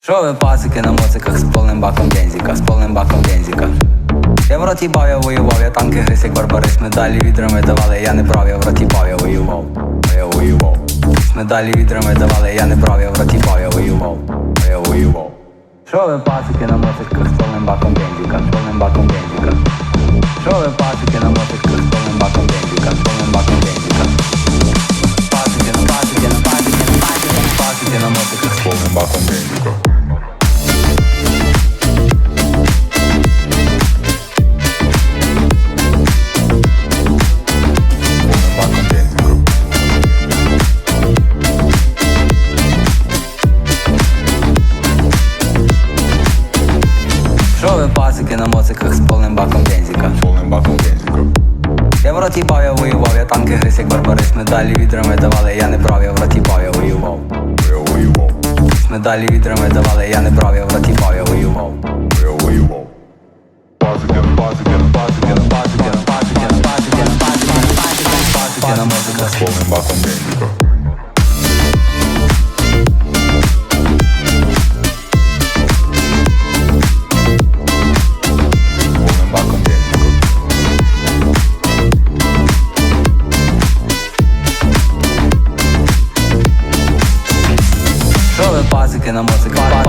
Шо ви пасики на моциках з повним баком бензика, з повним баком бензика. Я в роті бав, я воював, я танки гриз, як барбарис. Медалі відрами давали, я не брав, я в роті бав, я воював, я воював. Медалі відрами давали, я не брав, я в роті бав, я воював, я воював. Шо ви пасики на моциках з повним баком бензика, з повним баком бензика. Шо ви пасики на моциках з повним баком бензика, з повним баком бензика. Пасики на пасики на пасики на пасики на пасики на моциках з повним баком бензика. Шо ви пасики на моциках з повним баком бензика, з повним баком бензика. Я в роті бав, я воював, я танки гриз, як барбарис. Медалі відрами давали, я не брав, я в роті бав, я воював, я воював. Медалі відрами давали, я не брав, я в роті бав, я воював, я воював. Пасики на пасики на пасики на пасики на пасики на пасики на пасики на пасики на пасики на моциках з повним баком бензика. Пасики на моциках,